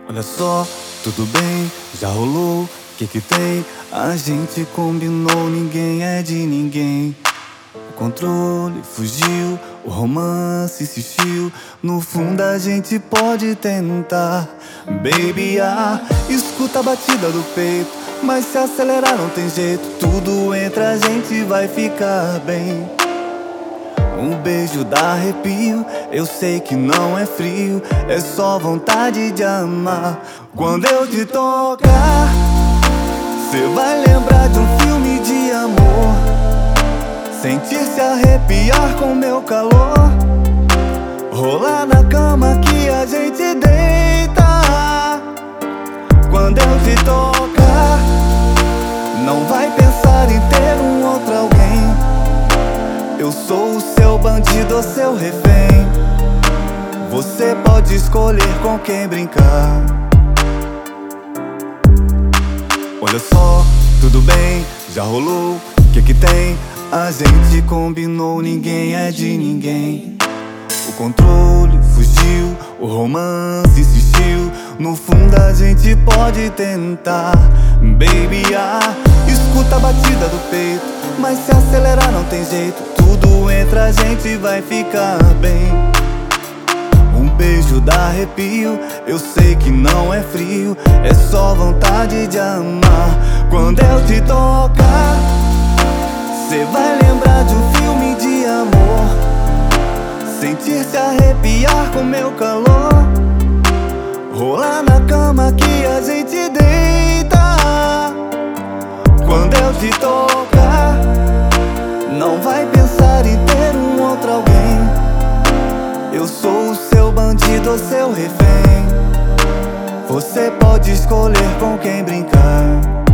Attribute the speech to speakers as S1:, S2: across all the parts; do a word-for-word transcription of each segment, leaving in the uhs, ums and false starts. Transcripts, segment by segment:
S1: Olha só, tudo bem, já rolou, que que tem? A gente combinou, ninguém é de ninguém. O controle fugiu, o romance insistiu. No fundo a gente pode tentar. Baby, ah, escuta a batida do peito, mas se acelerar não tem jeito. Tudo entre a gente vai ficar bem. Um beijo dá arrepio, eu sei que não é frio, é só vontade de amar. Quando eu te tocar, cê vai lembrar de um filme de amor, sentir se arrepiar com meu calor, rolar na cama que a gente deita. Quando eu te tocar, não vai pensar em ter um outro alguém. Eu sou o seu bandido ou seu refém. Você pode escolher com quem brincar. Olha só, tudo bem, já rolou, que que tem? A gente combinou, ninguém é de ninguém. O controle fugiu, o romance insistiu. No fundo a gente pode tentar. Baby, ah, escuta a batida do peito, mas se acelerar não tem jeito. Tudo entre a gente vai ficar bem. Um beijo dá arrepio, eu sei que não é frio, é só vontade de amar. Quando eu te tocar, cê vai lembrar de um filme de amor, sentir se arrepiar com meu calor, rolar na cama que a gente deita. Quando eu te tocar, não vai pensar em ter um outro alguém. Eu sou o seu bandido ou seu refém. Você pode escolher com quem brincar.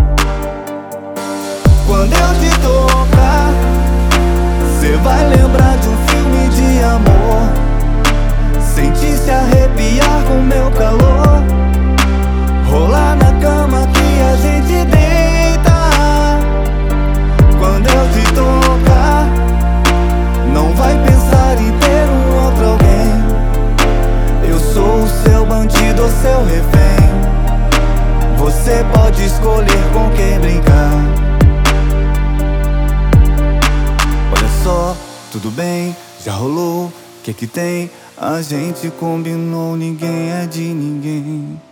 S1: Quando eu te tocar, cê vai lembrar de um filme de amor, sentir se arrepiar com meu calor, rolar na cama que a gente deita. Quando eu te tocar, não vai pensar em ter um outro alguém. Eu sou o seu bandido ou seu refém. Você pode escolher com quem brincar. Olha só, tudo bem, já rolou, que que tem? A gente combinou, ninguém é de ninguém.